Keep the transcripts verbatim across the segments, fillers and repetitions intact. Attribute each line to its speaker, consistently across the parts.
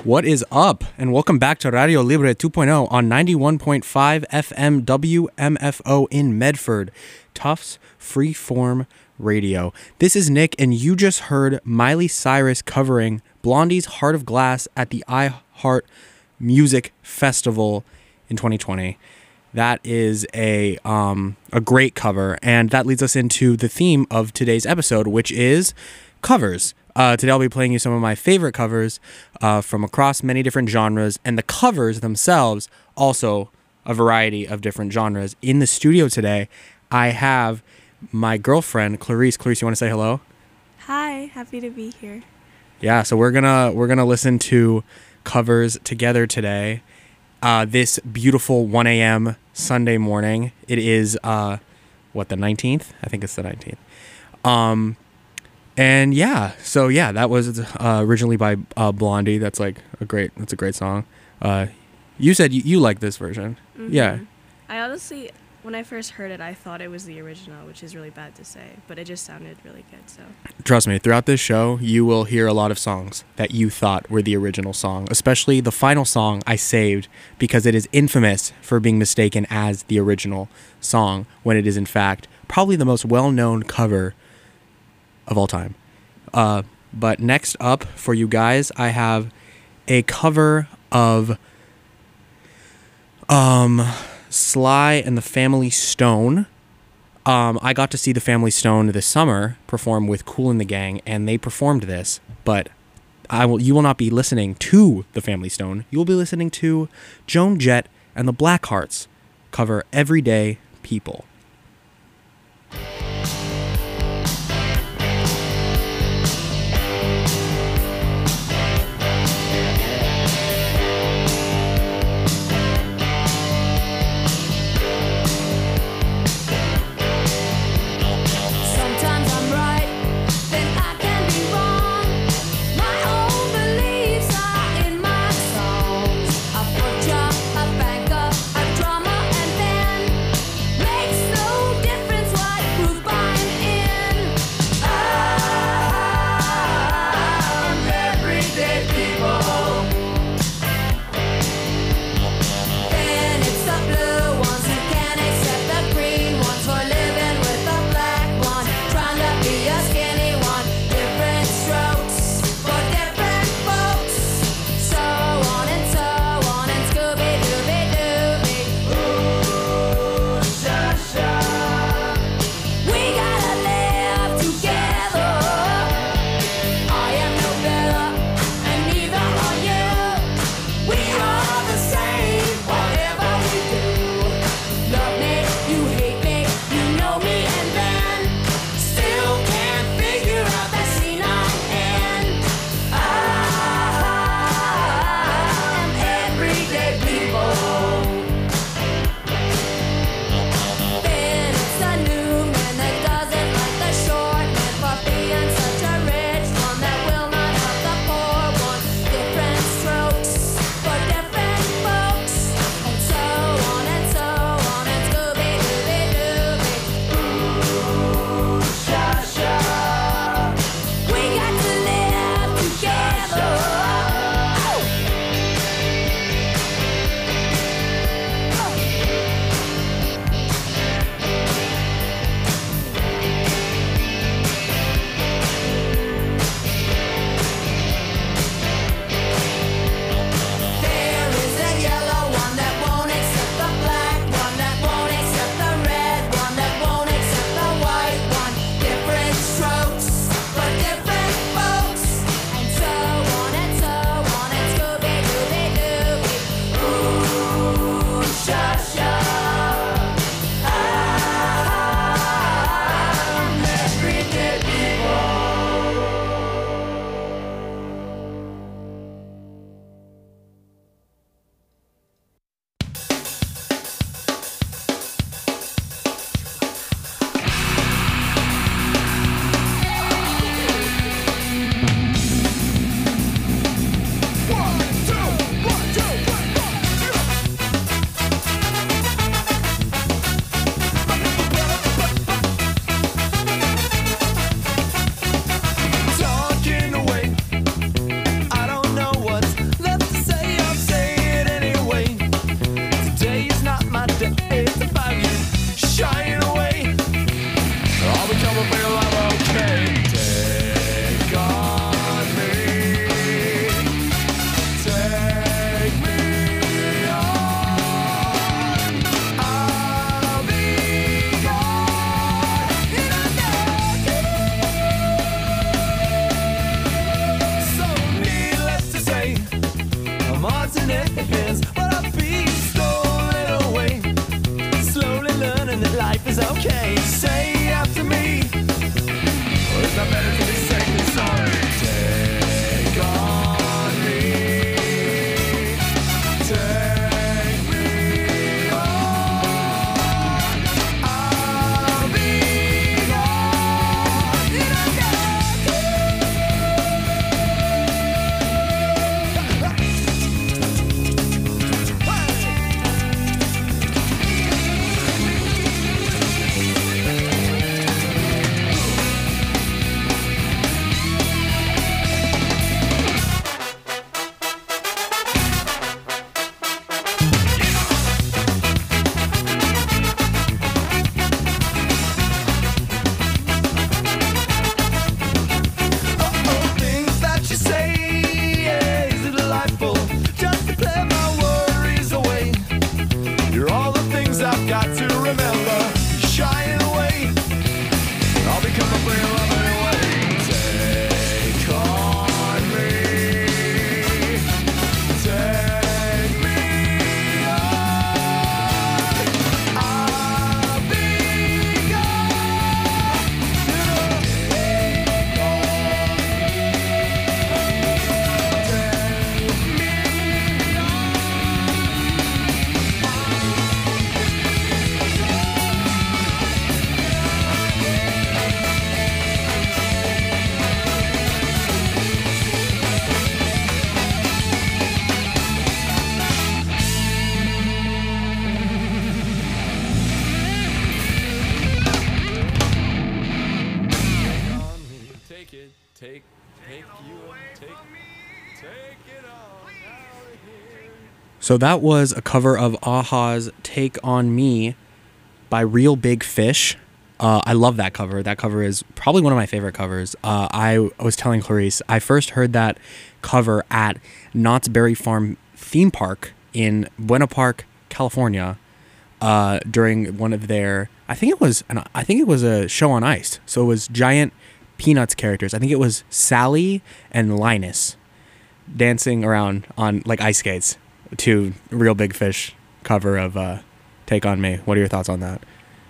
Speaker 1: What is up? And welcome back to Radio Libre two point oh on ninety-one point five F M W M F O in Medford, Tufts Freeform Radio. This is Nick, and you just heard Miley Cyrus covering Blondie's Heart of Glass at the iHeart Music Festival in twenty twenty. That is a um, a great cover, and that leads us into the theme of today's episode, which is covers. Uh, today I'll be playing you some of my favorite covers uh, from across many different genres, and the covers themselves also a variety of different genres. In the studio today, I have my girlfriend Clarice. Clarice, you want to say hello?
Speaker 2: Hi, happy to be here.
Speaker 1: Yeah, so we're gonna we're gonna listen to covers together today. Uh, this beautiful one a.m. Sunday morning. It is uh, what, the nineteenth? I think it's the nineteenth. Um. And yeah, so yeah, that was uh, originally by uh, Blondie. That's like a great, that's a great song. Uh, you said you, you like this version. Mm-hmm. Yeah.
Speaker 2: I honestly, when I first heard it, I thought it was the original, which is really bad to say, but it just sounded really good. So
Speaker 1: trust me, throughout this show, you will hear a lot of songs that you thought were the original song, especially the final song I saved because it is infamous for being mistaken as the original song when it is in fact probably the most well-known cover of all time. Uh, but next up for you guys, I have a cover of um, Sly and the Family Stone. Um, I got to see the Family Stone this summer perform with Kool and the Gang, and they performed this. But I will. You will not be listening to the Family Stone. You will be listening to Joan Jett and the Blackhearts cover "Everyday People."
Speaker 3: Makes hands, but I've been stolen away. Slowly learning that life is okay. Say after me, or is that better to be safe than sorry? Take on me, take me on. I'll be gone. You don't get Take, take you, take, take it all out of here.
Speaker 1: So that was a cover of a-ha's Take On Me by Real Big Fish. Uh, I love that cover. That cover is probably one of my favorite covers. Uh, I was telling Clarice, I first heard that cover at Knott's Berry Farm theme park in Buena Park, California, uh, during one of their, I think it was, an, I think it was a show on ice. So it was giant Peanuts characters. I think it was Sally and Linus dancing around on like ice skates to Real Big Fish cover of uh, Take On Me. What are your thoughts on that?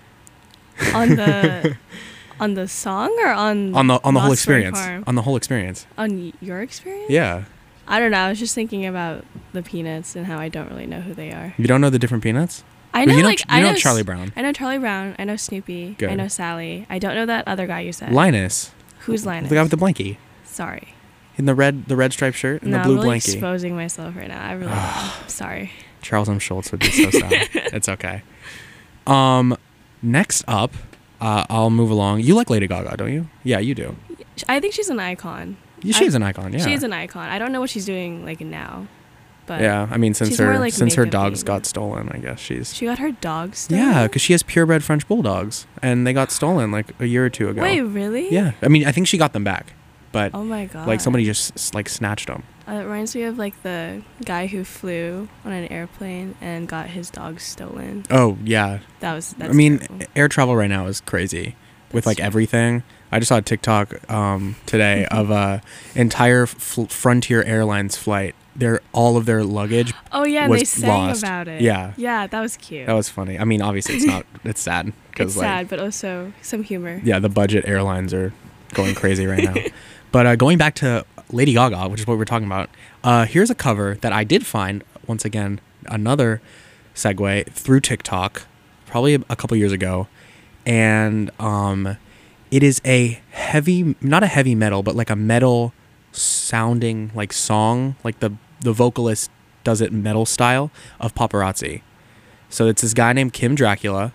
Speaker 2: On the on the song or on
Speaker 1: On the on the whole
Speaker 2: Knott's Berry
Speaker 1: experience.
Speaker 2: Farm?
Speaker 1: On the whole experience.
Speaker 2: On y- your experience?
Speaker 1: Yeah.
Speaker 2: I don't know. I was just thinking about the Peanuts and how I don't really know who they are.
Speaker 1: You don't know the different Peanuts?
Speaker 2: I know,
Speaker 1: you know,
Speaker 2: like
Speaker 1: you
Speaker 2: I
Speaker 1: know
Speaker 2: know
Speaker 1: Charlie
Speaker 2: S-
Speaker 1: Brown.
Speaker 2: I know Charlie Brown. I know Snoopy.
Speaker 1: Good.
Speaker 2: I know Sally. I don't know that other guy you said.
Speaker 1: Linus.
Speaker 2: Who's Linus?
Speaker 1: The guy with the blankie.
Speaker 2: Sorry.
Speaker 1: In the red the red striped shirt and
Speaker 2: no,
Speaker 1: the blue
Speaker 2: I'm really
Speaker 1: blankie.
Speaker 2: exposing myself right now. I really I'm sorry.
Speaker 1: Charles M. Schultz would be so sad. It's okay. Um, next up, uh, I'll move along. You like Lady Gaga, don't you? Yeah, you do.
Speaker 2: I think she's an icon.
Speaker 1: Yeah, she
Speaker 2: I-
Speaker 1: is an icon. Yeah.
Speaker 2: She is an icon. I don't know what she's doing like now, but
Speaker 1: Yeah, I mean, since
Speaker 2: she's
Speaker 1: her
Speaker 2: more, like,
Speaker 1: since her
Speaker 2: makeup
Speaker 1: dogs
Speaker 2: queen.
Speaker 1: got stolen, I guess she's.
Speaker 2: she got her dogs. Stolen?
Speaker 1: Yeah, because she has purebred French bulldogs, and they got stolen like a year or two ago.
Speaker 2: Wait, really?
Speaker 1: Yeah, I mean, I think she got them back, but
Speaker 2: Oh my god.
Speaker 1: like somebody just s- like snatched them.
Speaker 2: Uh, it reminds me of like the guy who flew on an airplane and got his dogs stolen.
Speaker 1: Oh yeah,
Speaker 2: That was. That's
Speaker 1: I mean,
Speaker 2: terrible.
Speaker 1: air travel right now is crazy with
Speaker 2: That's
Speaker 1: like
Speaker 2: true.
Speaker 1: everything. I just saw a TikTok um, today of a entire f- Frontier Airlines flight. Their all of their luggage.
Speaker 2: Oh yeah, and
Speaker 1: was
Speaker 2: they sang
Speaker 1: lost.
Speaker 2: about it.
Speaker 1: Yeah.
Speaker 2: Yeah, that was cute.
Speaker 1: That was funny. I mean, obviously it's not. It's sad
Speaker 2: it's
Speaker 1: because like
Speaker 2: sad, but also some humor.
Speaker 1: yeah, the budget airlines are going crazy right now. But uh, going back to Lady Gaga, which is what we're talking about, uh, here's a cover that I did find, once again, another segue through TikTok, probably a, a couple years ago. And um, it is a heavy, not a heavy metal, but like a metal sounding like song, like the, the vocalist does it metal style of Paparazzi. So it's this guy named Kim Dracula.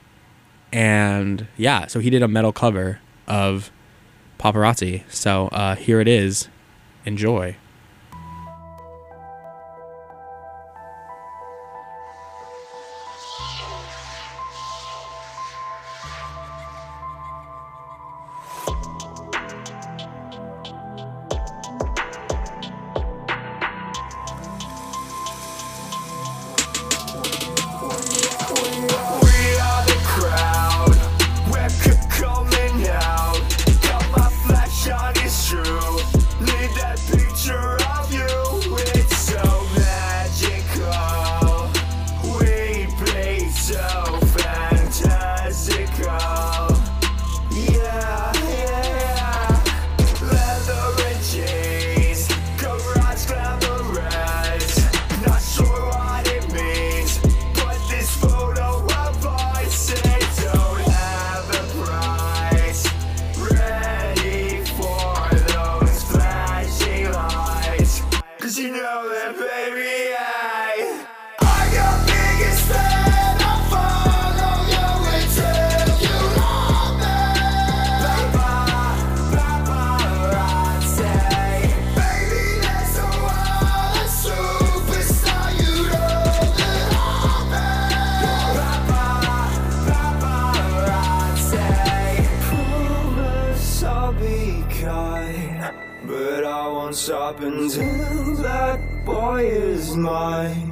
Speaker 1: And yeah, so he did a metal cover of Paparazzi. So uh, here it is. Enjoy.
Speaker 3: We are the crowd. We're c- coming out. Got my flash on, it's true. Leave that picture know that, baby, I I'm your biggest fan. I'll follow you until you love me. Paparazzi, baby, there's no other superstar you know that I'm Paparazzi, promise I'll be kind, but I won't stop until that boy is mine.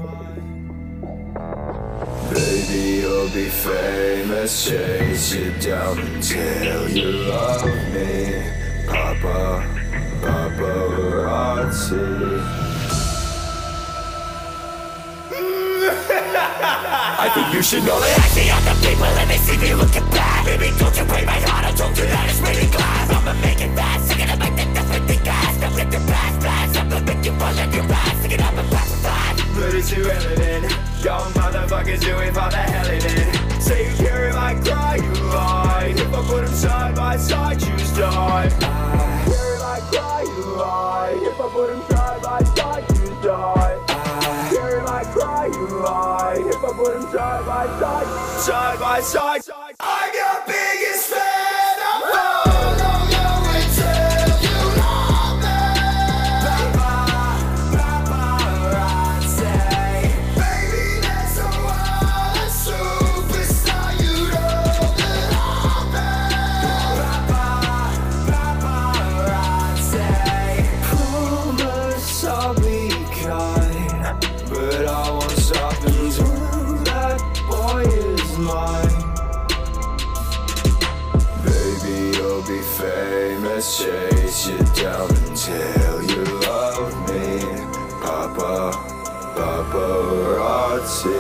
Speaker 3: Baby, you'll be famous, chase you down until you love me. Papa, paparazzi. I think you should know that I see other people and they see me looking bad. Baby, don't you break my heart, I told you that it's really glass. I'ma make it fast, sing it up like the different thing gas. Don't let the past pass, I'm gonna make you fall on your ass. Sing it up and pass the flat. But it's irrelevant, young motherfuckers do it for the hell of it. Say you care if I cry, you lie. If I put them side by side, choose die. Care if I cry, you lie. If I put them side by side, choose die. Care if I cry, you lie. If I put them side by side, side by side. I'm your biggest fan. I'll follow you until you love me. Paparazzi, baby, there's no other superstar you know that I'm Paparazzi, promise I'll be kind, but I won't stop until that boy is mine. Baby, you'll be famous, chase you down until you love me. Papa, paparazzi.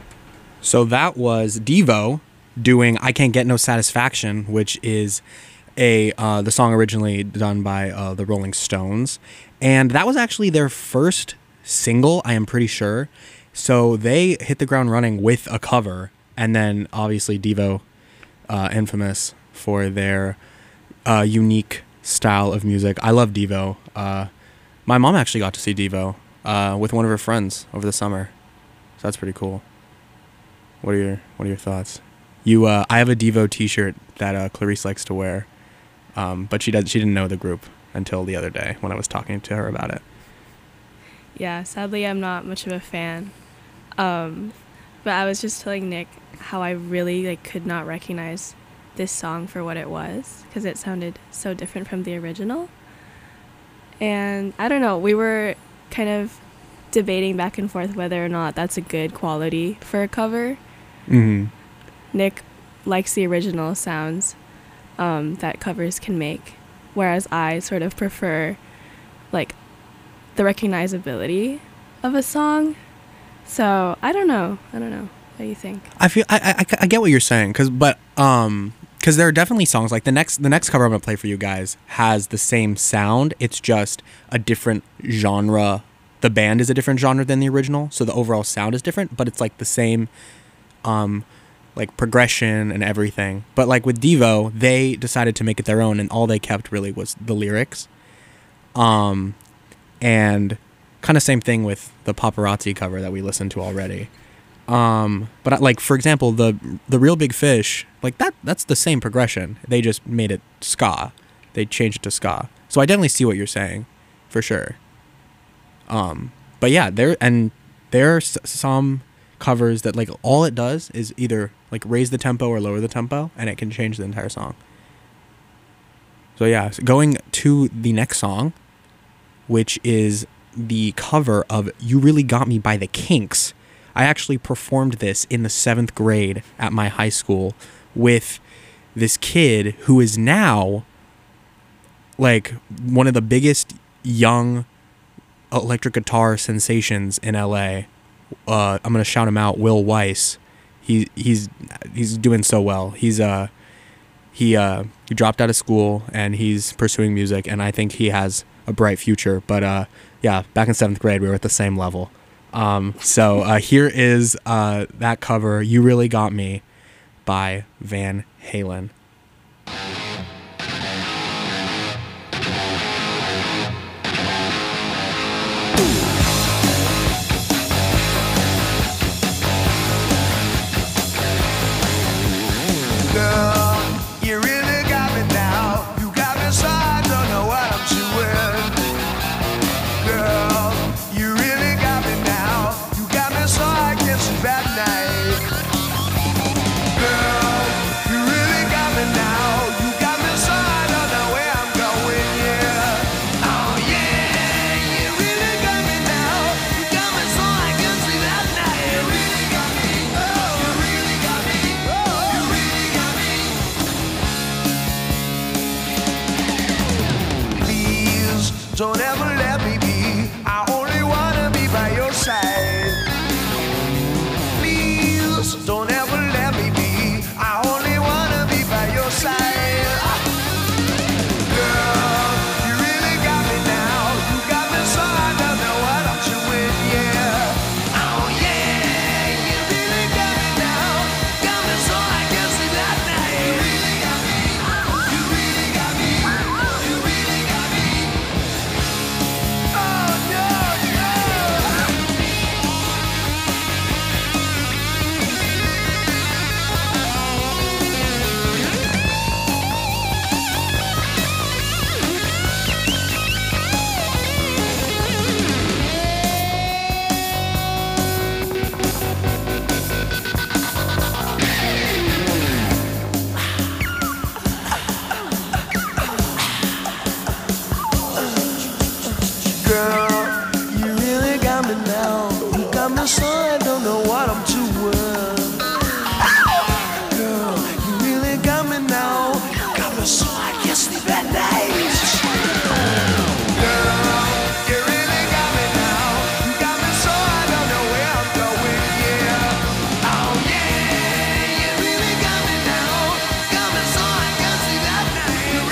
Speaker 1: So that was Devo doing I Can't Get No Satisfaction, which is a uh, the song originally done by uh, the Rolling Stones, and that was actually their first single, I am pretty sure. So they hit the ground running with a cover, and then obviously Devo, uh, infamous for their uh, unique style of music. I love Devo. Uh, my mom actually got to see Devo uh, with one of her friends over the summer, so that's pretty cool. What are your What are your thoughts? You, uh, I have a Devo T-shirt that uh, Clarice likes to wear, um, but she does. She didn't know the group until the other day when I was talking to her about it.
Speaker 2: Yeah, sadly, I'm not much of a fan. Um, but I was just telling Nick how I really like could not recognize this song for what it was because it sounded so different from the original. And I don't know, we were kind of debating back and forth whether or not that's a good quality for a cover.
Speaker 1: Mm-hmm.
Speaker 2: Nick likes the original sounds um, that covers can make, whereas I sort of prefer like the recognizability of a song. So I don't know. I don't know. What do you think?
Speaker 1: I feel I I, I get what you're saying, cause but um because there are definitely songs like the next the next cover I'm gonna play for you guys has the same sound. It's just a different genre. The band is a different genre than the original, so the overall sound is different, but it's like the same um like progression and everything. But like with Devo, they decided to make it their own, and all they kept really was the lyrics. Um and kind of same thing with the Paparazzi cover that we listened to already. Um, but like, for example, the the Real Big Fish, like that that's the same progression. They just made it ska. They changed it to ska. So I definitely see what you're saying, for sure. Um, but yeah, there and there are s- some covers that like all it does is either like raise the tempo or lower the tempo, and it can change the entire song. So yeah, so going to the next song, which is the cover of You Really Got Me by the Kinks. I actually performed this in the seventh grade at my high school with this kid who is now like one of the biggest young electric guitar sensations in L A. Uh, I'm gonna shout him out, Will Weiss. He he's he's doing so well. He's uh he uh he dropped out of school and he's pursuing music, and I think he has a bright future. But uh yeah, back in seventh grade we were at the same level. Um, so uh, here is uh, that cover, You Really Got Me, by Van Halen.
Speaker 3: Don't ever let me be. I only wanna be by your side. Please don't ever let me be. I only wanna be by your side. Girl, you really got me now. You got me so I don't know what I'm doing, yeah. Oh yeah, you really got me now. Got me so I can sleep at night. You really got me. You really got me. You really got me. Girl, you really got me now. You got me so I don't know what I'm doing. Girl, you really got me now. You got me so I can't sleep at night. Girl, you really got me now. You got me so I don't know where I'm going, yeah. Oh yeah, you really got me now. Got me so I can't sleep at night. You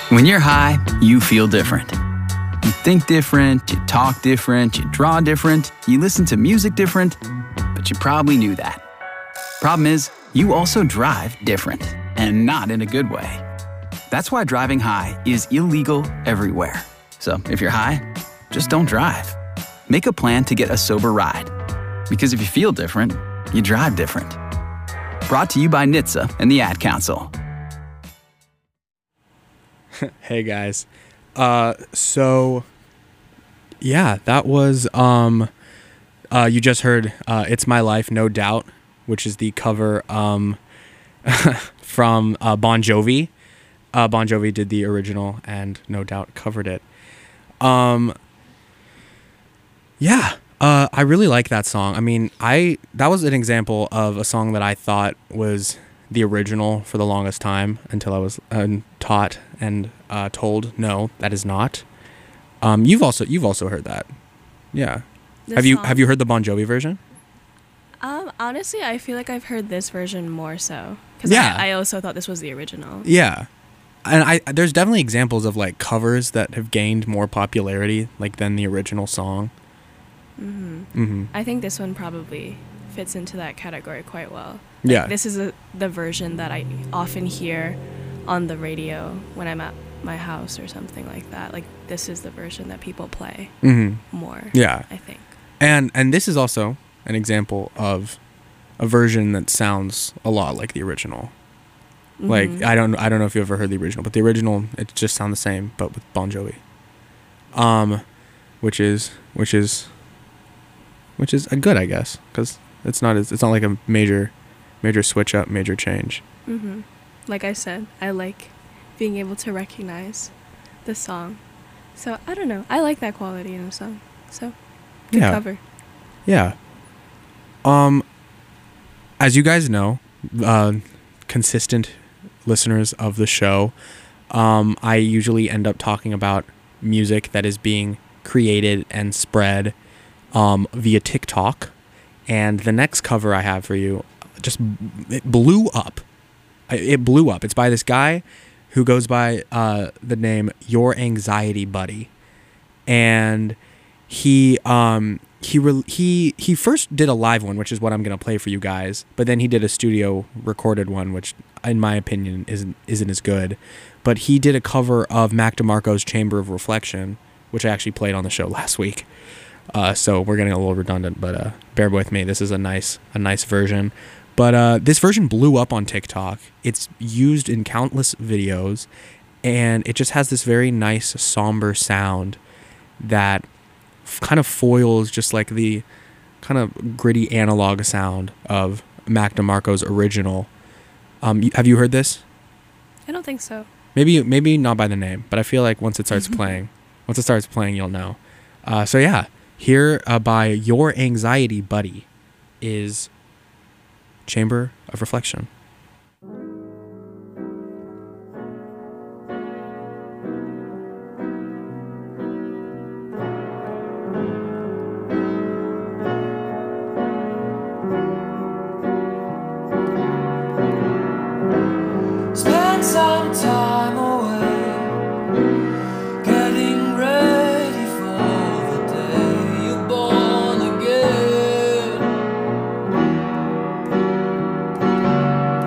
Speaker 4: When you're high, you feel different. You think different, you talk different, you draw different, you listen to music different, but you probably knew that. Problem is, you also drive different, and not in a good way. That's why driving high is illegal everywhere. So if you're high, just don't drive. Make a plan to get a sober ride. Because if you feel different, you drive different. Brought to you by N H T S A and the Ad Council.
Speaker 1: Hey guys. Uh, so yeah, that was, um, uh, you just heard, uh, It's My Life, No Doubt, which is the cover, um, from, uh, Bon Jovi. Uh, Bon Jovi did the original and No Doubt covered it. Um, yeah, uh, I really like that song. I mean, I, that was an example of a song that I thought was the original for the longest time until I was uh, taught and uh, told, no, that is not. Um, you've also you've also heard that, yeah.
Speaker 2: This
Speaker 1: have you
Speaker 2: song?
Speaker 1: have you heard the Bon Jovi version?
Speaker 2: Um, honestly, I feel like I've heard this version more so. Because
Speaker 1: Yeah.
Speaker 2: I, I also thought this was the original.
Speaker 1: Yeah, and I there's definitely examples of like covers that have gained more popularity like than the original song.
Speaker 2: Mm-hmm.
Speaker 1: Mm-hmm.
Speaker 2: I think this one probably fits into that category quite well.
Speaker 1: Yeah.
Speaker 2: This is a, the version that I often hear on the radio when I'm at my house or something like that. Like, this is the version that people play
Speaker 1: Mm-hmm.
Speaker 2: more.
Speaker 1: Yeah.
Speaker 2: I think.
Speaker 1: And and this is also an example of a version that sounds a lot like the original. Like,
Speaker 2: Mhm.
Speaker 1: I don't I don't know if you ever heard the original, but the original, it just sounds the same, but with Bon Jovi. Um, which is which is which is a good, I guess, because it's not as it's not like a major major switch up, major change.
Speaker 2: Mm-hmm. Like I said, I like being able to recognize the song. So, I don't know. I like that quality in a song. So, good
Speaker 1: Yeah.
Speaker 2: cover.
Speaker 1: Yeah. Um, as you guys know, uh, consistent listeners of the show, um, I usually end up talking about music that is being created and spread um, via TikTok. And the next cover I have for you just it blew up. It blew up. It's by this guy who goes by uh, the name Your Anxiety Buddy, and he um he re- he he first did a live one, which is what I'm gonna play for you guys. But then he did a studio recorded one, which in my opinion isn't isn't as good. But he did a cover of Mac DeMarco's Chamber of Reflection, which I actually played on the show last week. Uh, so we're getting a little redundant, but uh, bear with me. This is a nice a nice version. But uh, this version blew up on TikTok. It's used in countless videos, and it just has this very nice somber sound that f- kind of foils just like the kind of gritty analog sound of Mac DeMarco's original. Um, you, have you heard this?
Speaker 2: I don't think so.
Speaker 1: Maybe maybe not by the name, but I feel like once it starts playing, once it starts playing, you'll know. Uh, so yeah, here uh, by Your Anxiety Buddy is Chamber of Reflection.
Speaker 3: Spend some time away, getting ready for the day you're born again.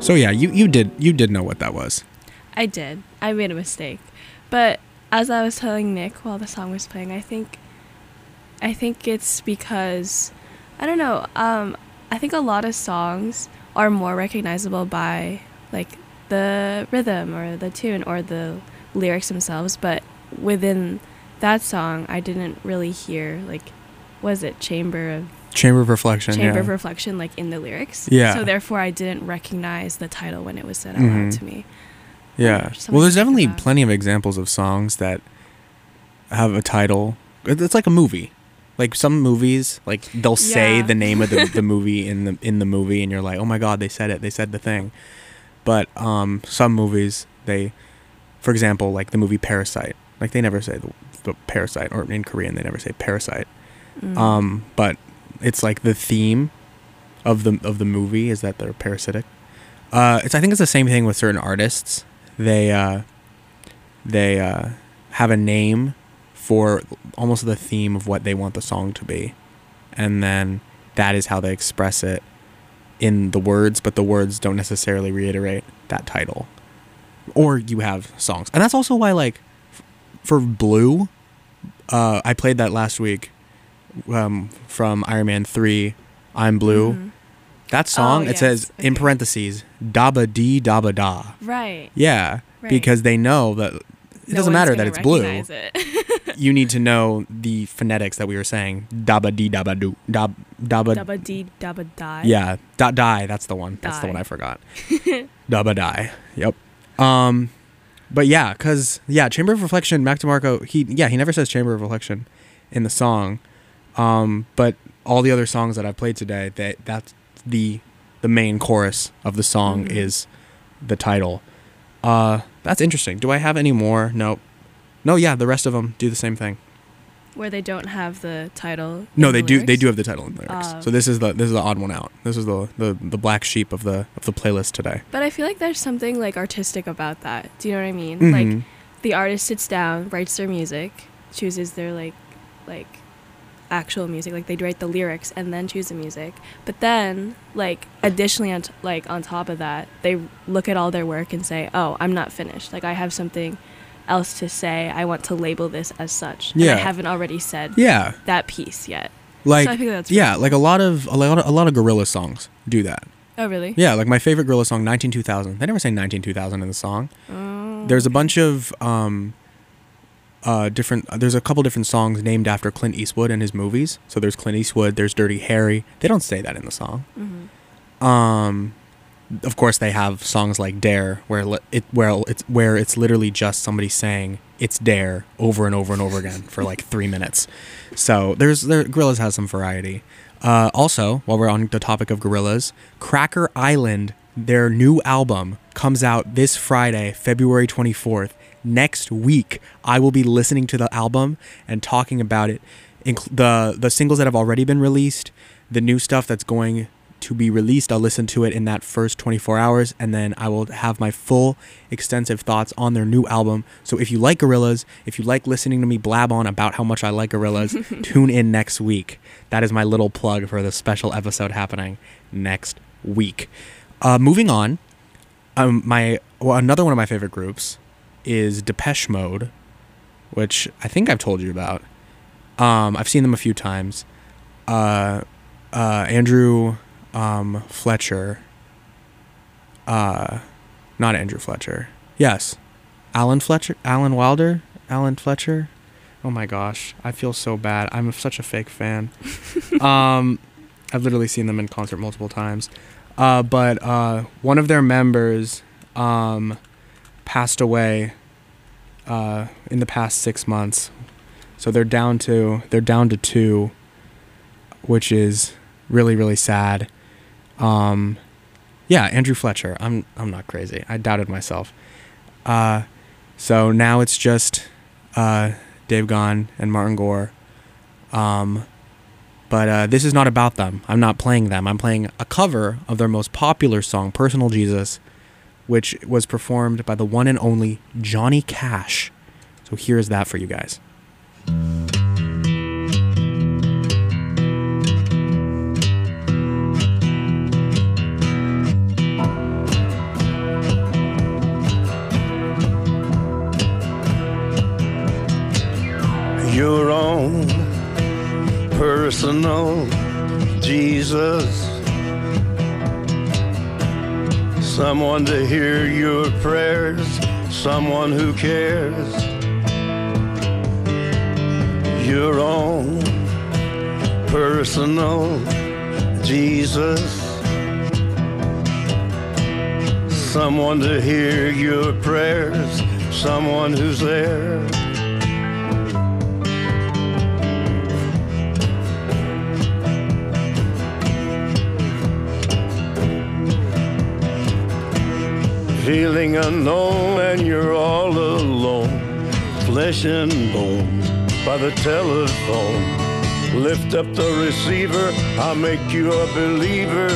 Speaker 1: So yeah, you, you did you did know what that was.
Speaker 2: I did. I made a mistake. But as I was telling Nick while the song was playing, I think I think it's because I don't know, um I think a lot of songs are more recognizable by like the rhythm or the tune or the lyrics themselves, but within that song I didn't really hear like was it Chamber of
Speaker 1: Chamber of Reflection.
Speaker 2: Chamber
Speaker 1: yeah.
Speaker 2: of Reflection like in the lyrics.
Speaker 1: Yeah.
Speaker 2: So therefore I didn't recognize the title when it was said out
Speaker 1: Mhm.
Speaker 2: loud to me.
Speaker 1: Yeah.
Speaker 2: Something
Speaker 1: Well, there's
Speaker 2: to think
Speaker 1: definitely
Speaker 2: about.
Speaker 1: plenty of examples of songs that have a title. It- It's like a movie. Like some movies, like they'll say
Speaker 2: Yeah.
Speaker 1: the name of the, the movie in the in the movie, and you're like, oh my god, they said it. They said the thing. But um, some movies, they, for example, like the movie Parasite, like they never say the, the Parasite, or in Korean they never say Parasite.
Speaker 2: Mm.
Speaker 1: Um, but it's like the theme of the of the movie is that they're parasitic. Uh, it's I think it's the same thing with certain artists. They uh, they uh, have a name for almost the theme of what they want the song to be, and then that is how they express it in the words, but the words don't necessarily reiterate that title. Or you have songs, and that's also why, like, f- for Blue, uh, I played that last week um, from Iron Man three, I'm Blue.
Speaker 2: Mhm.
Speaker 1: That song,
Speaker 2: Oh,
Speaker 1: it
Speaker 2: yes.
Speaker 1: says in
Speaker 2: Okay.
Speaker 1: parentheses, Daba Dee Daba Da.
Speaker 2: Right.
Speaker 1: Yeah,
Speaker 2: Right.
Speaker 1: because they know that it
Speaker 2: No
Speaker 1: doesn't
Speaker 2: one's
Speaker 1: matter
Speaker 2: gonna
Speaker 1: that it's blue.
Speaker 2: recognize it.
Speaker 1: You need to know the phonetics that we were saying. Daba Dee Daba Do. Dab, daba.
Speaker 2: Dabba dee dabba die.
Speaker 1: Yeah, dot die. That's the one. That's the
Speaker 2: Die.
Speaker 1: one I forgot. Daba die. Yep. Um, but yeah, cause yeah, Chamber of Reflection. Mac DeMarco. He yeah he never says Chamber of Reflection in the song. Um, but all the other songs that I've played today, that that's the the main chorus of the song
Speaker 2: Mhm.
Speaker 1: is the title. Uh, that's interesting. Do I have any more? Nope. No, yeah, the rest of them do the same thing.
Speaker 2: Where they don't have the title.
Speaker 1: No,
Speaker 2: in
Speaker 1: they
Speaker 2: the
Speaker 1: do. They
Speaker 2: lyrics?
Speaker 1: do have the title in the lyrics.
Speaker 2: Oh.
Speaker 1: So this is the this is the odd one out. This is the, the the black sheep of the of the playlist today.
Speaker 2: But I feel like there's something like artistic about that. Do you know what I mean?
Speaker 1: Mhm.
Speaker 2: Like the artist sits down, writes their music, chooses their like like actual music, like they write the lyrics and then choose the music. But then like additionally on t- like on top of that, they look at all their work and say, "Oh, I'm not finished. Like I have something else to say. I want to label this as such." And
Speaker 1: Yeah.
Speaker 2: I haven't already said
Speaker 1: Yeah,
Speaker 2: that piece yet.
Speaker 1: like
Speaker 2: so I think that's really
Speaker 1: yeah,
Speaker 2: cool.
Speaker 1: like a lot of a lot of, a lot of Gorillaz songs do that.
Speaker 2: Oh, really?
Speaker 1: Yeah, like my favorite Gorillaz song, nineteen two thousand. They never say nineteen two thousand in the song.
Speaker 2: Oh,
Speaker 1: There's a
Speaker 2: okay.
Speaker 1: bunch of um, uh, different. There's a couple different songs named after Clint Eastwood and his movies. So there's Clint Eastwood. There's Dirty Harry. They don't say that in the song.
Speaker 2: Mhm.
Speaker 1: Um, of course, they have songs like Dare, where li- it where it's where it's literally just somebody saying it's Dare over and over and over again for like three minutes. So there's there Gorillaz has some variety. Uh, also, while we're on the topic of Gorillaz, Cracker Island, their new album comes out this Friday, February twenty-fourth. Next week, I will be listening to the album and talking about it. Inc- the the singles that have already been released, the new stuff that's going to be released, I'll listen to it in that first twenty-four hours, and then I will have my full extensive thoughts on their new album. So if you like Gorillaz, if you like listening to me blab on about how much I like Gorillaz, tune in next week. That is my little plug for the special episode happening next week. Uh, moving on, um, my well, another one of my favorite groups is Depeche Mode, which I think I've told you about. Um, I've seen them a few times. Uh, uh, Andrew um, Fletcher. Uh, not Andrew Fletcher. Yes, Alan Fletcher. Alan Wilder. Alan Fletcher. Oh my gosh, I feel so bad. I'm such a fake fan. um, I've literally seen them in concert multiple times. Uh, but uh, one of their members um, passed away uh, in the past six months. So they're down to they're down to two, which is really really sad. Um, yeah, Andrew Fletcher. I'm I'm not crazy. I doubted myself. Uh, so now it's just uh, Dave Gahan and Martin Gore. Um, but uh, this is not about them. I'm not playing them. I'm playing a cover of their most popular song, "Personal Jesus," which was performed by the one and only Johnny Cash. So here's that for you guys.
Speaker 5: Jesus. Someone to hear your prayers, someone who cares. Your own personal Jesus. Someone to hear your prayers, someone who's there. Feeling unknown and you're all alone, flesh and bone by the telephone. Lift up the receiver, I'll make you a believer.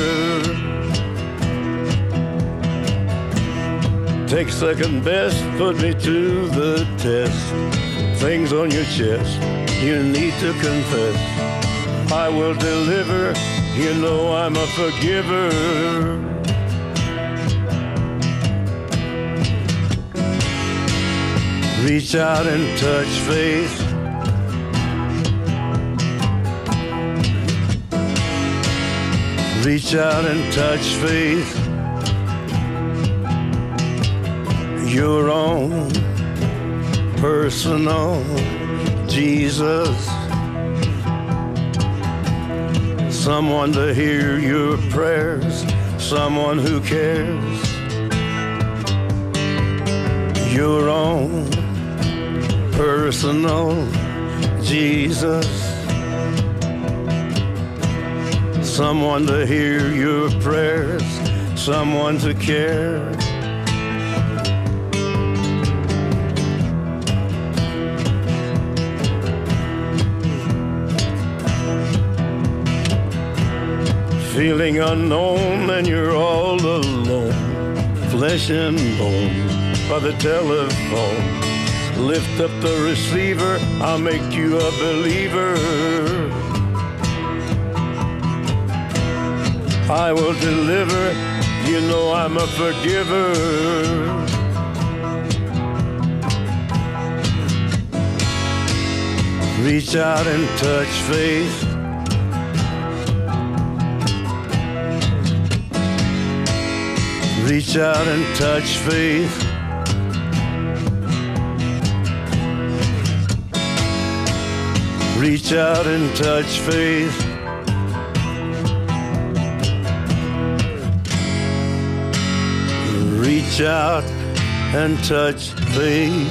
Speaker 5: Take second best, put me to the test. Things on your chest, you need to confess. I will deliver, you know I'm a forgiver. Reach out and touch faith. Reach out and touch faith. Your own personal Jesus. Someone to hear your prayers, someone who cares. Your own personal Jesus. Someone to hear your prayers, someone to care. Feeling unknown and you're all alone, flesh and bone by the telephone. Lift up the receiver, I'll make you a believer. I will deliver, you know I'm a forgiver. Reach out and touch faith. Reach out and touch faith. Reach out and touch faith. Reach out and touch faith.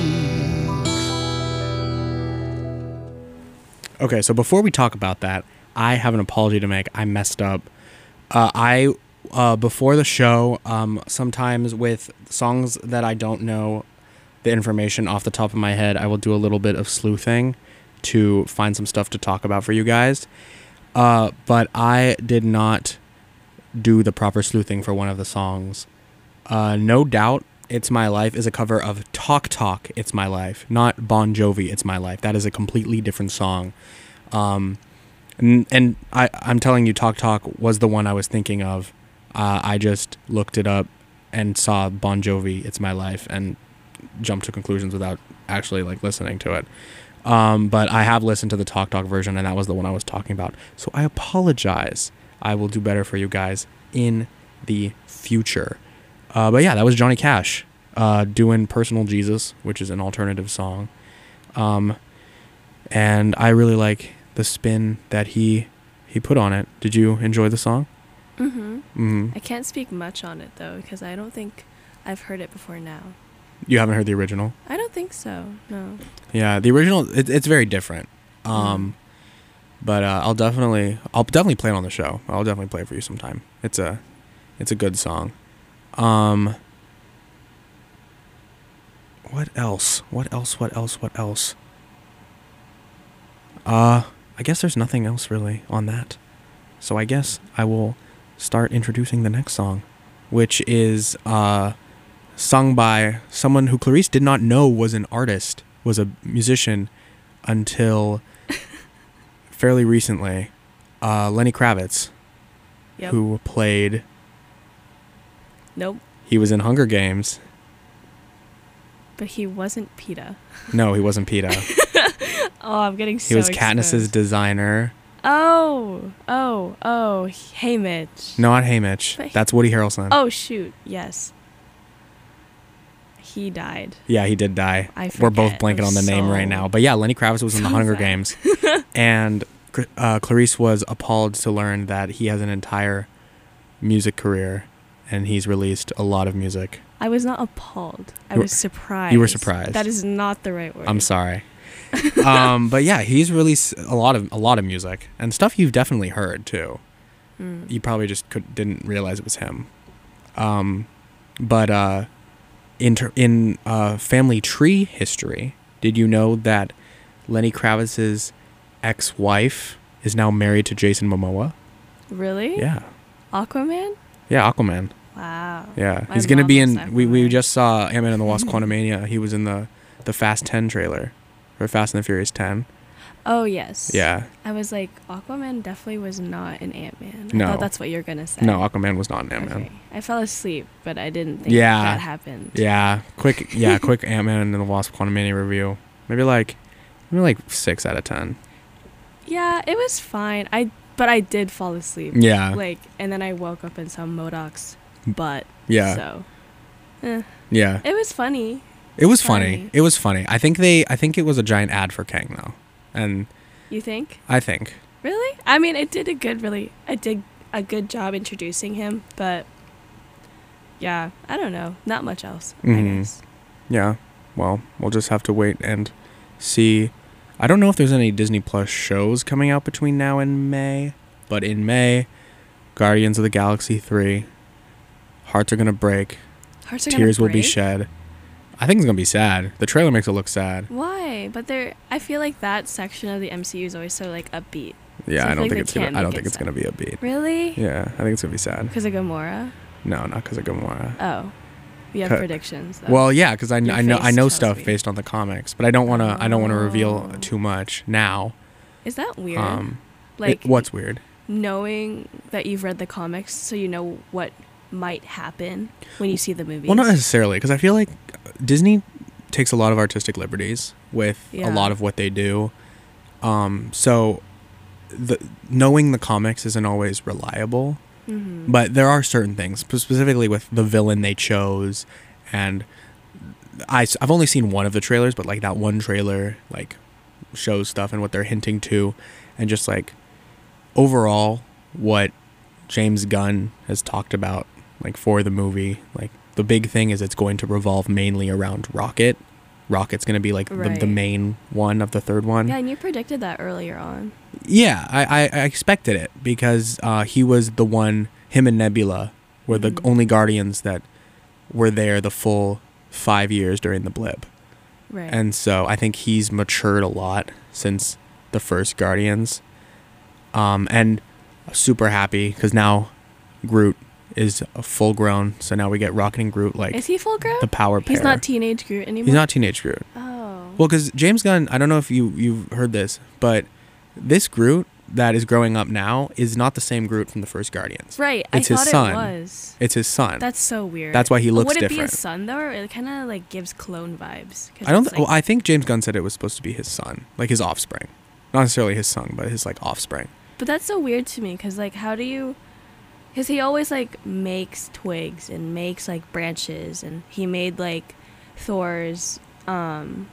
Speaker 1: Okay, so before we talk about that, I have an apology to make. I messed up. Uh, I uh, before the show, um, sometimes with songs that I don't know the information off the top of my head, I will do a little bit of sleuthing to find some stuff to talk about for you guys. Uh, but I did not do the proper sleuthing for one of the songs. Uh, No Doubt, It's My Life is a cover of Talk Talk, It's My Life, not Bon Jovi, It's My Life. That is a completely different song. Um, and and I, I'm telling you, Talk Talk was the one I was thinking of. Uh, I just looked it up and saw Bon Jovi, It's My Life, and jumped to conclusions without actually like listening to it. Um, but I have listened to the Talk Talk version, and that was the one I was talking about. So I apologize. I will do better for you guys in the future. Uh, but yeah, that was Johnny Cash uh, doing Personal Jesus, which is an alternative song. Um, and I really like the spin that he he put on it. Did you enjoy the song?
Speaker 2: Mm-hmm.
Speaker 1: Mm-hmm.
Speaker 2: I can't speak much on it, though, because I don't think I've heard it before now.
Speaker 1: You haven't heard the original?
Speaker 2: I don't think so, no.
Speaker 1: Yeah, the original, it, it's very different. Um, mm. But uh, I'll definitely, I'll definitely play it on the show. I'll definitely play it for you sometime. It's a, it's a good song. Um, what else? What else? What else? What else? Uh, I guess there's nothing else really on that. So I guess I will start introducing the next song, which is uh, sung by someone who Clarice did not know was an artist, was a musician until fairly recently. Uh, Lenny Kravitz,
Speaker 2: yep.
Speaker 1: who played...
Speaker 2: Nope.
Speaker 1: He was in Hunger Games.
Speaker 2: But he wasn't PETA.
Speaker 1: No, he wasn't PETA.
Speaker 2: Oh, I'm getting so
Speaker 1: He was
Speaker 2: exposed.
Speaker 1: Katniss's designer.
Speaker 2: Oh, oh, oh. Hey, Mitch.
Speaker 1: Not Hey Mitch.
Speaker 2: But-
Speaker 1: That's Woody Harrelson.
Speaker 2: Oh, shoot. Yes. He died.
Speaker 1: Yeah, he did die.
Speaker 2: I
Speaker 1: We're both
Speaker 2: forget.
Speaker 1: blanking
Speaker 2: I'm
Speaker 1: on the name
Speaker 2: so-
Speaker 1: right now. But yeah, Lenny Kravitz was in the
Speaker 2: so
Speaker 1: Hunger
Speaker 2: sad.
Speaker 1: Games. And uh, Clarice was appalled to learn that he has an entire music career and he's released a lot of music.
Speaker 2: I was not appalled. I
Speaker 1: You were-
Speaker 2: was surprised.
Speaker 1: you were surprised.
Speaker 2: That is not the right word.
Speaker 1: I'm sorry. um, but yeah, he's released a lot of a lot of music and stuff you've definitely heard too.
Speaker 2: Mm.
Speaker 1: You probably just could, didn't realize it was him. Um, but uh, in ter- in uh, family tree history, did you know that Lenny Kravitz's ex-wife is now married to Jason Momoa?
Speaker 2: Really?
Speaker 1: Yeah,
Speaker 2: Aquaman?
Speaker 1: yeah, Aquaman.
Speaker 2: Wow.
Speaker 1: Yeah,
Speaker 2: My
Speaker 1: he's gonna
Speaker 2: mom
Speaker 1: be
Speaker 2: loves
Speaker 1: in. We we
Speaker 2: Aquaman.
Speaker 1: just saw Ant-Man and the Wasp: Quantumania. He was in the the Fast ten trailer, or Fast and the Furious ten.
Speaker 2: Oh, yes.
Speaker 1: Yeah,
Speaker 2: I was like, Aquaman definitely was not an Ant-Man. I
Speaker 1: No.
Speaker 2: thought that's what you were going to say.
Speaker 1: no, Aquaman was not an Ant-Man.
Speaker 2: Okay. I fell asleep, but I didn't think
Speaker 1: Yeah.
Speaker 2: that happened.
Speaker 1: Yeah, quick. Yeah, quick Ant-Man and the Wasp: Quantumania review. Maybe like, maybe like six out of ten.
Speaker 2: Yeah, it was fine. I but I did fall asleep.
Speaker 1: Yeah,
Speaker 2: Like, and then I woke up in some Modoc's butt.
Speaker 1: yeah,
Speaker 2: So, eh.
Speaker 1: yeah.
Speaker 2: It was funny.
Speaker 1: It was funny.
Speaker 2: funny.
Speaker 1: It was funny. I think they. I think it was a giant ad for Kang though, and
Speaker 2: You think?
Speaker 1: I think.
Speaker 2: Really? I mean, it did a good, really, it did a good job introducing him, but yeah, I don't know. Not much else, I
Speaker 1: Mhm.
Speaker 2: guess.
Speaker 1: Yeah. Well, we'll just have to wait and see. I don't know if there's any Disney Plus shows coming out between now and May, but in May, Guardians of the Galaxy three, hearts are gonna break,
Speaker 2: Hearts are gonna
Speaker 1: tears will be
Speaker 2: break?
Speaker 1: shed. I think it's gonna be sad. The trailer makes it look sad.
Speaker 2: Why? But there, I feel like that section of the M C U is always so like upbeat.
Speaker 1: Yeah,
Speaker 2: So I
Speaker 1: I don't
Speaker 2: feel like
Speaker 1: think
Speaker 2: they
Speaker 1: it's gonna.
Speaker 2: can't
Speaker 1: I don't
Speaker 2: make
Speaker 1: think
Speaker 2: it
Speaker 1: it's gonna be a beat.
Speaker 2: Really?
Speaker 1: Yeah, I think it's gonna be sad.
Speaker 2: Because of Gamora?
Speaker 1: No, not because of Gamora.
Speaker 2: Oh, you have
Speaker 1: Ca-
Speaker 2: predictions. Though.
Speaker 1: Well, yeah, because I,
Speaker 2: Your
Speaker 1: I know I
Speaker 2: face
Speaker 1: know
Speaker 2: tells
Speaker 1: stuff
Speaker 2: me.
Speaker 1: based on the comics, but I don't want to I don't want to reveal
Speaker 2: Oh.
Speaker 1: too much now.
Speaker 2: Is that weird?
Speaker 1: Um,
Speaker 2: like
Speaker 1: it- what's weird?
Speaker 2: knowing that you've read the comics, so you know what might happen when you see the movies.
Speaker 1: Well, not necessarily, because I feel like Disney takes a lot of artistic liberties with
Speaker 2: Yeah.
Speaker 1: a lot of what they do. Um, so the knowing the comics isn't always reliable,
Speaker 2: Mm-hmm.
Speaker 1: but there are certain things, sp- specifically with the villain they chose, and I, have only seen one of the trailers, but like that one trailer like shows stuff and what they're hinting to, and just like overall what James Gunn has talked about like for the movie, like the big thing is it's going to revolve mainly around Rocket. Rocket's going to be like the,
Speaker 2: Right.
Speaker 1: the main one of the third one.
Speaker 2: Yeah, and you predicted that earlier on.
Speaker 1: Yeah, I, I, I expected it because uh, he was the one, him and Nebula were the
Speaker 2: Mhm.
Speaker 1: only Guardians that were there the full five years during the blip.
Speaker 2: Right.
Speaker 1: And so I think he's matured a lot since the first Guardians. Um, and super happy because now Groot is a full grown. So now we get Rocket and Groot like
Speaker 2: Is he full grown?
Speaker 1: the power pair.
Speaker 2: He's not teenage Groot anymore.
Speaker 1: He's not teenage Groot.
Speaker 2: Oh.
Speaker 1: Well, because James Gunn, I don't know if you, you've heard this, but this Groot that is growing up now is not the same Groot from the first Guardians.
Speaker 2: Right.
Speaker 1: It's
Speaker 2: I
Speaker 1: his
Speaker 2: thought
Speaker 1: son.
Speaker 2: it was.
Speaker 1: It's his son.
Speaker 2: That's so weird.
Speaker 1: That's why he looks
Speaker 2: Would it be
Speaker 1: different.
Speaker 2: his son though, or it kind of like gives clone vibes? 'Cause
Speaker 1: I don't.
Speaker 2: it's,
Speaker 1: Th- well,
Speaker 2: like-
Speaker 1: I think James Gunn said it was supposed to be his son, like his offspring, not necessarily his son, but his like offspring.
Speaker 2: But that's so weird to me because, like, how do you. Because he always, like, makes twigs and makes, like, branches. And he made, like, Thor's, um.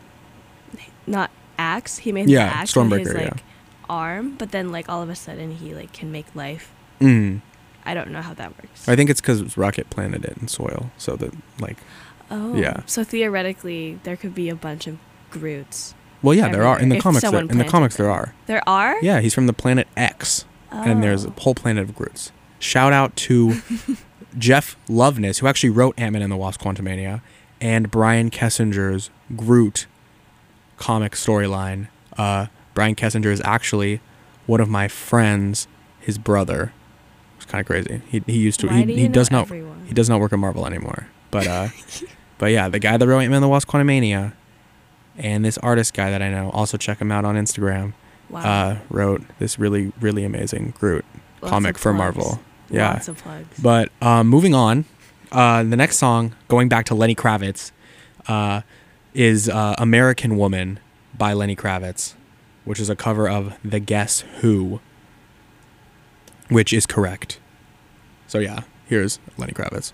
Speaker 2: Not axe. He made
Speaker 1: Yeah,
Speaker 2: the axe with his,
Speaker 1: Stormbreaker,
Speaker 2: like,
Speaker 1: yeah.
Speaker 2: arm. But then, like, all of a sudden he, like, can make life.
Speaker 1: Mm.
Speaker 2: I don't know how that works.
Speaker 1: I think it's because Rocket planted it in soil, so that like,
Speaker 2: Oh.
Speaker 1: yeah.
Speaker 2: So theoretically, there could be a bunch of Groots.
Speaker 1: well, yeah, there are in the
Speaker 2: If
Speaker 1: comics. There,
Speaker 2: someone
Speaker 1: in the
Speaker 2: planted
Speaker 1: comics,
Speaker 2: them.
Speaker 1: there are.
Speaker 2: There are?
Speaker 1: Yeah, he's from the planet X, and there's a
Speaker 2: Oh.
Speaker 1: whole planet of Groots. Shout out to Jeff Loveness, who actually wrote Ant-Man and the Wasp: Quantumania, and Brian Kessinger's Groot comic storyline. Uh, Brian Kessinger is actually one of my friends, his brother. It's kind of crazy. He he used to
Speaker 2: Why
Speaker 1: he,
Speaker 2: do
Speaker 1: he
Speaker 2: you
Speaker 1: does
Speaker 2: know
Speaker 1: not
Speaker 2: everyone?
Speaker 1: he does not work at Marvel anymore. But uh, but yeah, the guy that wrote Ant-Man and the Wasp: Quantumania, and this artist guy that I know, also check him out on Instagram.
Speaker 2: Wow.
Speaker 1: Uh, wrote this really really amazing Groot
Speaker 2: Lots
Speaker 1: comic
Speaker 2: of
Speaker 1: for
Speaker 2: plugs.
Speaker 1: Marvel. Yeah.
Speaker 2: Lots of plugs.
Speaker 1: But uh, moving on, uh, the next song, going back to Lenny Kravitz, uh, is uh, American Woman by Lenny Kravitz, which is a cover of The Guess Who which is correct. So yeah, here's Lenny Kravitz.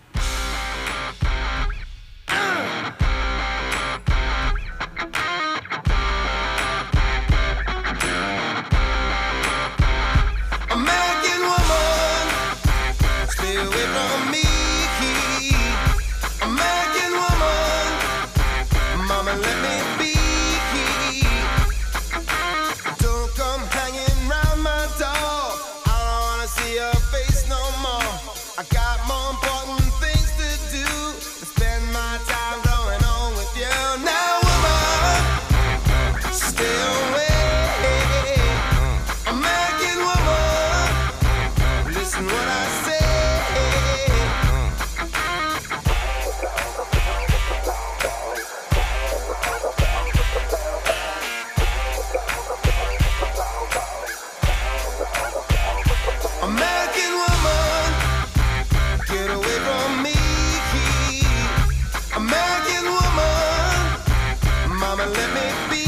Speaker 3: American woman, stay away from me. American woman, mama, let me be. Don't come hanging round my door. I don't wanna see your face no more. I got more important things to do than spend my time going on with you. Now, woman, stay away. American woman, listen what I say. American woman, get away from me. American woman, mama, let me be.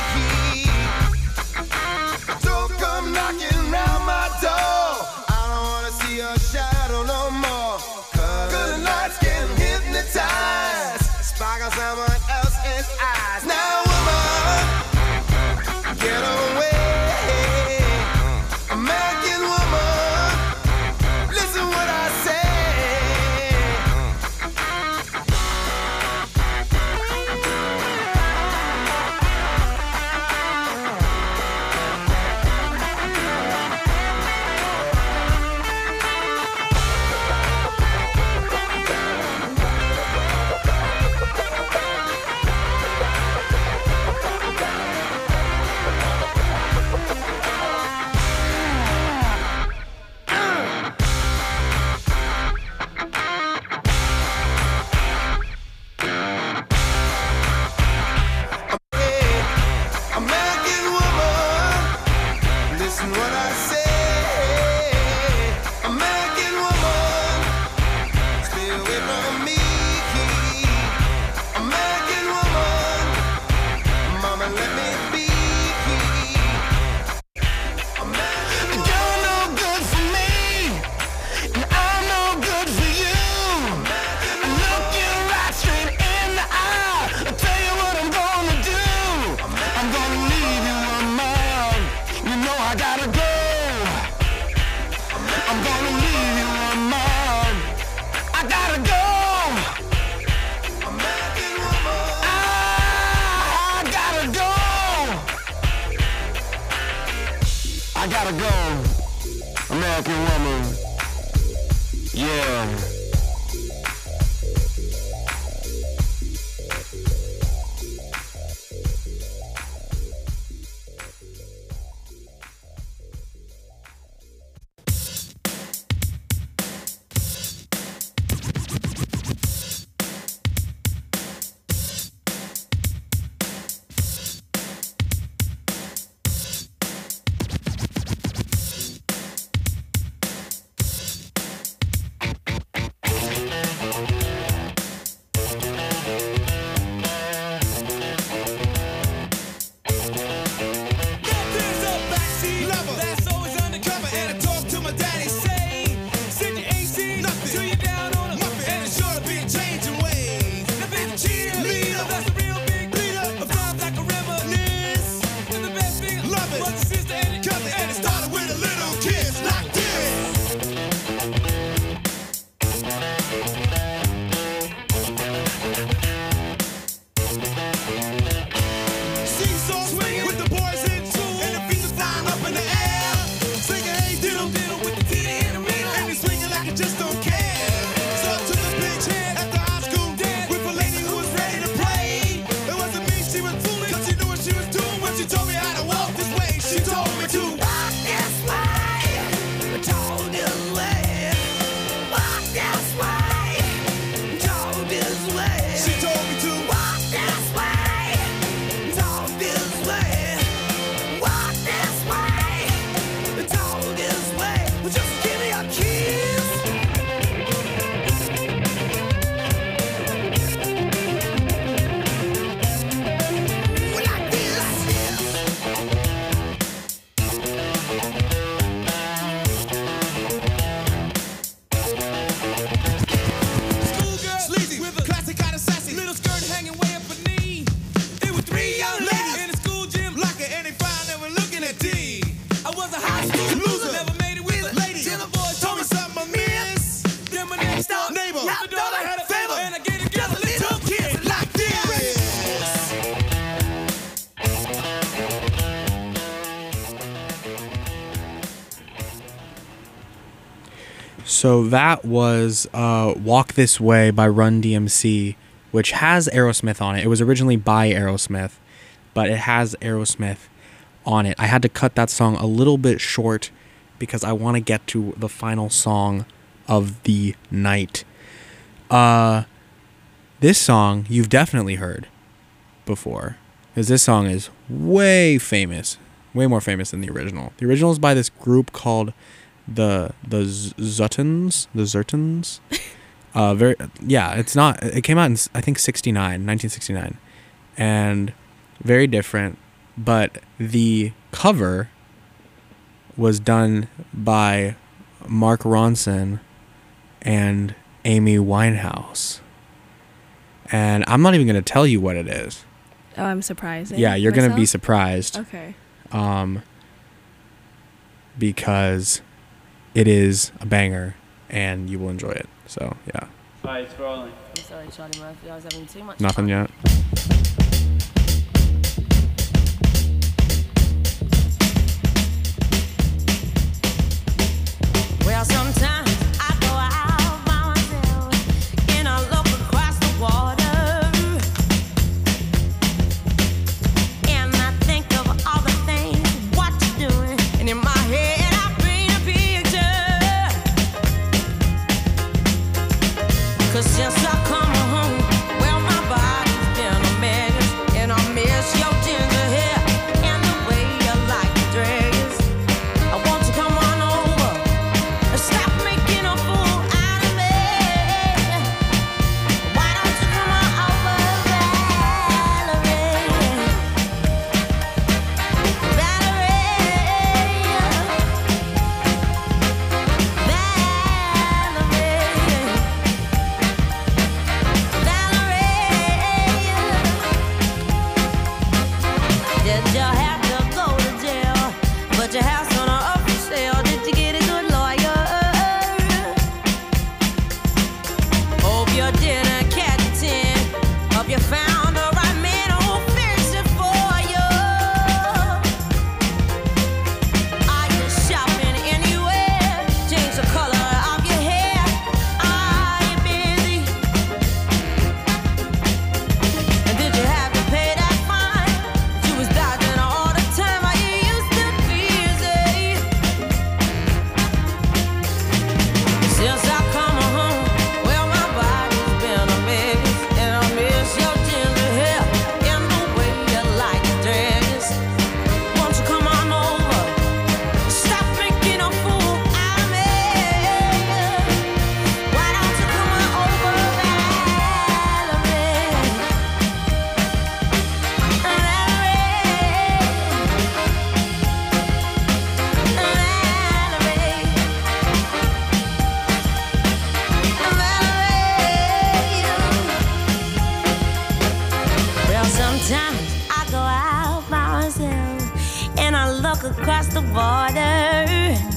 Speaker 3: Don't come knocking round my door. I don't wanna see your shadow no more. Good nights can hypnotize, sparkle someone else's eyes. Now, woman, get away. American woman, listen what I say. American woman, listen what I say. American woman, stay away from me. American woman, mama, let me be. You're no good for me, and I'm no good for you. I look you right straight in the eye. I'll tell you what I'm gonna do. I'm gonna leave you on my own. You know I gotta go. I'm gonna leave you on my own. I gotta go. American woman, I gotta go. I gotta go. American woman, yeah.
Speaker 1: So that was uh, Walk This Way by Run D M C, which has Aerosmith on it. It was originally by Aerosmith, but it has Aerosmith on it. I had to cut that song a little bit short because I want to get to the final song of the night. Uh, this song you've definitely heard before, because this song is way famous, way more famous than the original. The original is by this group called the the Zutons, the Zertons. uh, very yeah, it's not. It came out in I think sixty-nine, nineteen sixty-nine, and very different. But the cover was done by Mark Ronson and Amy Winehouse, and I'm not even gonna tell you what it is.
Speaker 2: Oh, I'm surprised.
Speaker 1: Yeah, you're
Speaker 2: myself?
Speaker 1: gonna be surprised.
Speaker 2: Okay.
Speaker 1: Um, because it is a banger and you will enjoy it. So yeah.
Speaker 6: Alright, it's rolling.
Speaker 7: I'm sorry, Charlie Murphy. I was having too much
Speaker 1: Nothing
Speaker 7: fun.
Speaker 1: yet.
Speaker 7: Well, sometimes I go out by myself and I look across the water and I think of all the things what you're doing, and in my head I paint a picture. 'Cause since I come home, well, my body's been a mess, and I miss your ginger hair and the way you like to dress. I want you to come on over. Stop making a fool out of me. Why don't you come on over, Valerie? Valerie, Valerie, Did you have to go to jail? But your house on a up for sale. Did you get a good lawyer? Hope you didn't catch a tin. Hope you found the right man who'll fix it for you. Are you shopping anywhere? Change the color of your hair. Are you busy? And did you have to pay that fine? You was dodging all the time. Are you used to busy? Since I come home, well, my body's been a mess, and I miss your ginger hair and the way you like to dress. Won't you come on over? Stop making a fool out of me. Why don't you come on over, Valerie? Well, sometimes I go out by myself and I look across the border